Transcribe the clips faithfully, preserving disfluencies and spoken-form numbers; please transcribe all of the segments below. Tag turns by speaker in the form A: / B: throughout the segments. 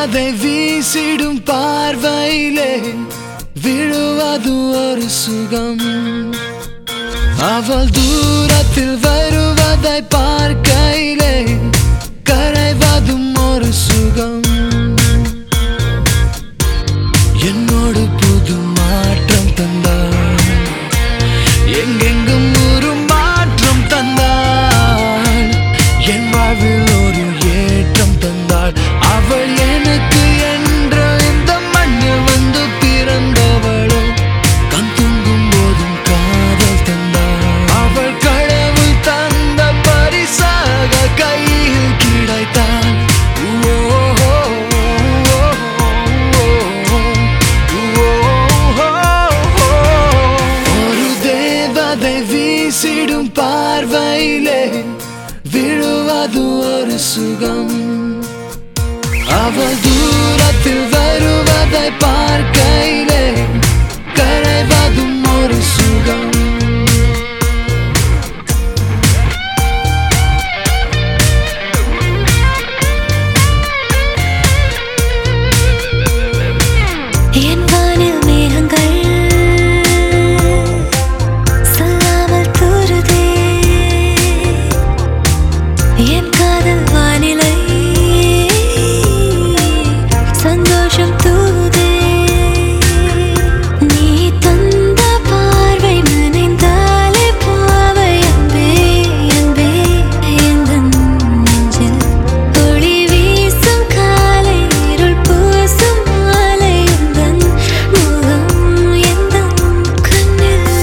A: தேவதை வீசிடும் பார்வையிலே விழுவது ஒரு சுகம். அவள் தூரத்தில் வருவதை பார்க்கையிலே கரைவதும் ஒரு சுகம். என்னோடு புது மாற்றம் தந்தாள், எங்கெங்கும் ஒரு மாற்றம் தந்தாள், என் வாழ்வில் ஒரு ஏற்றம் தந்தாள். அவள் எனக்கு என்ற இந்த மண்ணில் வந்து பிறந்தவளோ, கண் தூங்கும் போதும் காதல் தந்தாள். அவள் கடவுள் தந்த பரிசாக கையில் கிடைத்தாள். ஒரு தேவதை வீசிடும் பார்வையிலே விழுவது ஒரு சுகம். அவள் தூரத்தில் வருவதை பார்க்கையிலே கரைவதும் ஒரு சுகம்.
B: என் வானில் மேகங்கள் சொல்லாமல் தூறுதே, என் காதல் வானிலை சந்தோஷம் தூவுதே. நீ தந்த பார்வை நனைந்தாலே பாவை அன்பே அன்பே எந்தன் நெஞ்சில் ஒளி வீசும் காலை இருள் பூசும் மாலை எந்தன் முகம் எந்தன் கண்ணில்.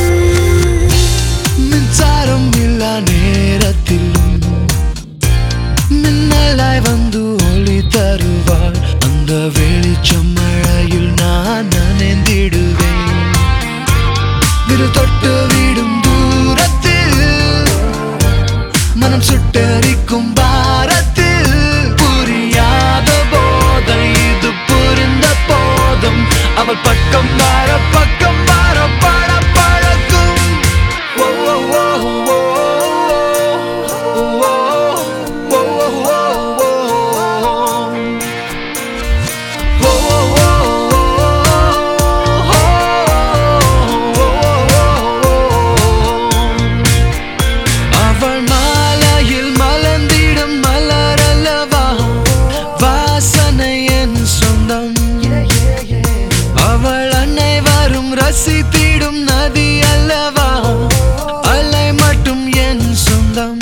A: மின்சாரம் இல்லா நேரத்திலும் மின்னலாய் வந்து ஒளி தருவாள். அந்த வெளிச்சம் மழையில் நான் நனைந்திடுவேன். விரல் தொட்டு விடும் தூரத்தில் மனம் சுட்டரிக்கும் பாரத்தில் புரியாத போதை இது புரிந்த போதும் அவள் பக்கம் வர பக்கம் வர பட பழக்கும். ஓ ஓ ஓ ஓ அவள் மாலையில் மலர்ந்திடும் மலரல்லவா, வாசனை என் சொந்தம். அவள் அனைவரும் ரசித்திடும் நதி அல்லவா, அலை மட்டும் என் சொந்தம்.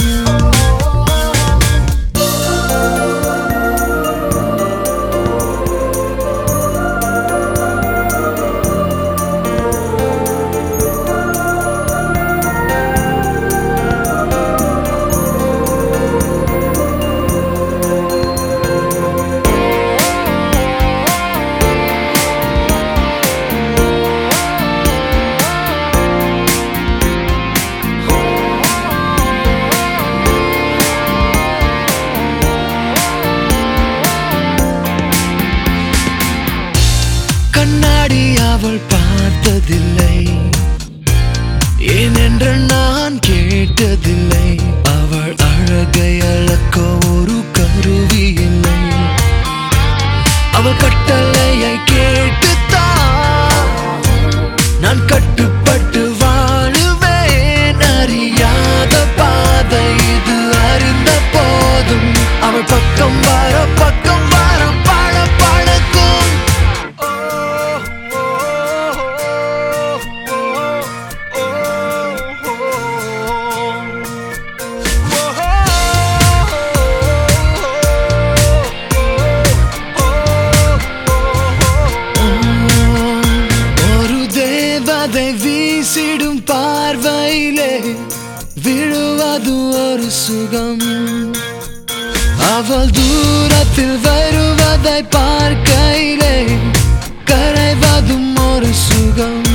A: கண்ணாடி அவள் பார்த்ததில்லை, ஏனென்று நான் கேட்டதில்லை. அவள் அழகை அளக்க ஒரு கருவி இல்லை. அவள் கட்டளையை கேட்டுத்தான் நான் கட்டுப்பட்டு வாழுவேன். அறியாத பாதை இது அறிந்த போதும் அவள் பக்கம் வர பக்கம் வர பழ பழக்கும். ஒரு தேவதை வீசிடும் பார்வையிலே விழுவது ஒரு சுகம். அவள் தூரத்தில் வருவதை பார்க்கையிலே கரைவதும் ஒரு சுகம்.